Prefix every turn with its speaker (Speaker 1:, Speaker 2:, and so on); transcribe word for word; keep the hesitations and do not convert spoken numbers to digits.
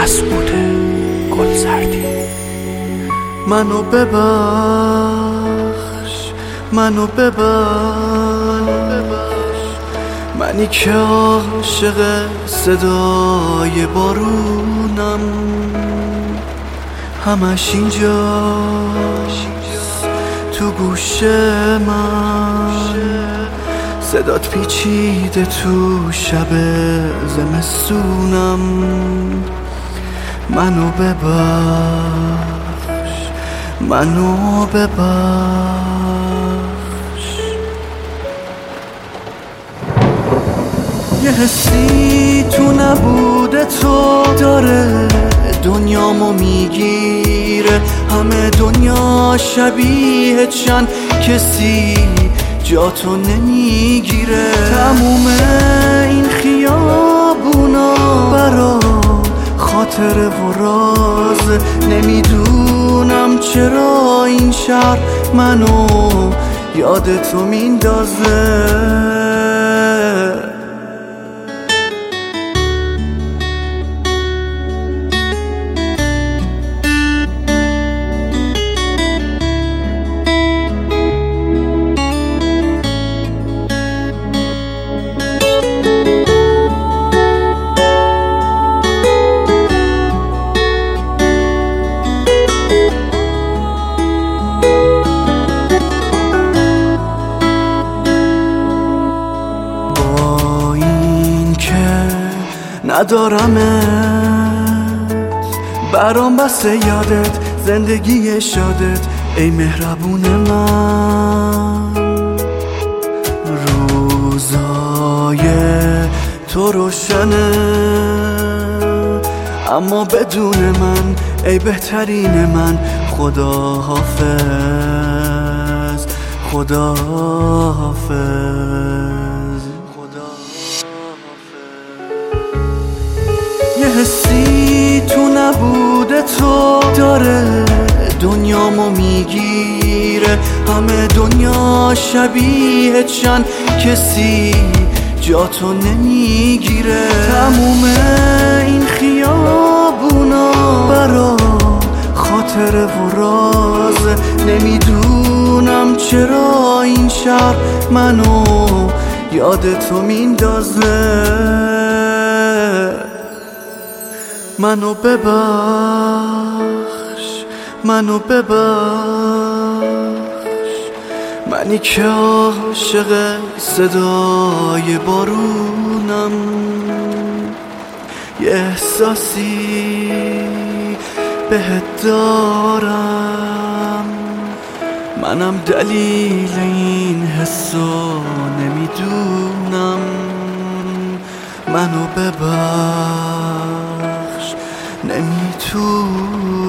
Speaker 1: مسعود گلزردی.
Speaker 2: منو ببخش، منو ببخش، منی که عاشق صدای بارونم، همش اینجاست تو گوش من، صدات پیچیده تو شب زمستونم. منو ببخش، منو ببخش. یه حسی تو نبوده تو داره دنیامو میگیره، همه دنیا شبیه چند کسی جاتو نمیگیره. تموم این خیابونا برا خاطر و راز، نمیدونم چرا این شهر منو یاد تو میندازه. ندارمت برام بسه یادت، زندگی شادت ای مهربون من. روزای تو روشنه اما بدون من ای بهترین من. خدا حافظ، خدا حافظ. یه حسی تو نبوده تو داره دنیامو میگیره، همه دنیا شبیه چند کسی جاتو نمیگیره. تموم این خیابونا برا خاطر و راز، نمیدونم چرا این شهر منو یاد تو میندازه. منو ببخش، منو ببخش، منی که عاشق صدای بارونم. یه احساسی بهت دارم، منم دلیل این حسو نمیدونم. منو ببخش، نمیتونم.